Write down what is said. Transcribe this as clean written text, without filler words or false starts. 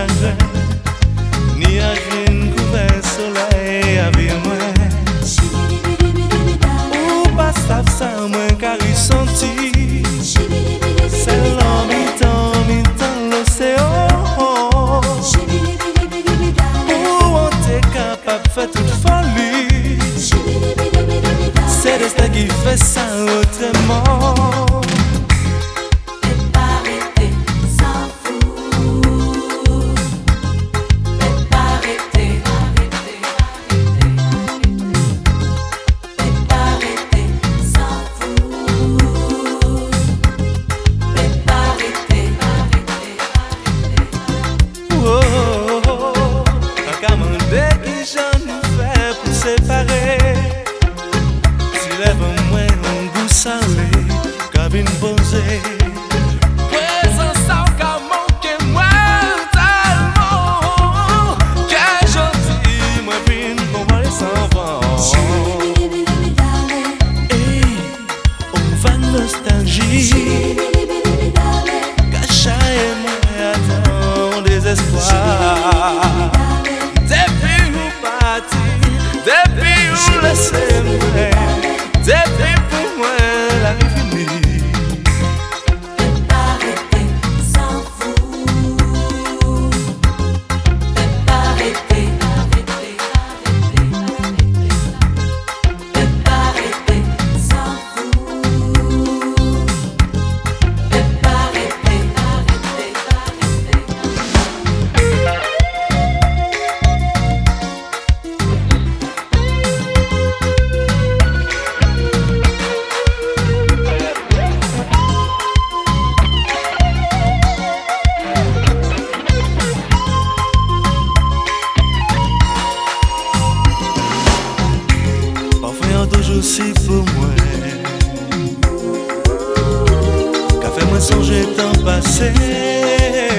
chagrin, ni à une couvert soleil avec moi. Ou pas ça, moi car il senti. C'est l'homme l'océan. Où on t'est capable de faire toute folie. C'est le destin qui fait ça autrement. Cabine posée, présence en cas manqué moi tellement que gentil, moi vine pour moi les s'en et on va nostalgie, cacha et moi attend désespoir. Depuis vous parti, depuis vous laissez moi, depuis pour moi la vie finie. Toujours si pour moi, qu'a fait moi songer temps passé.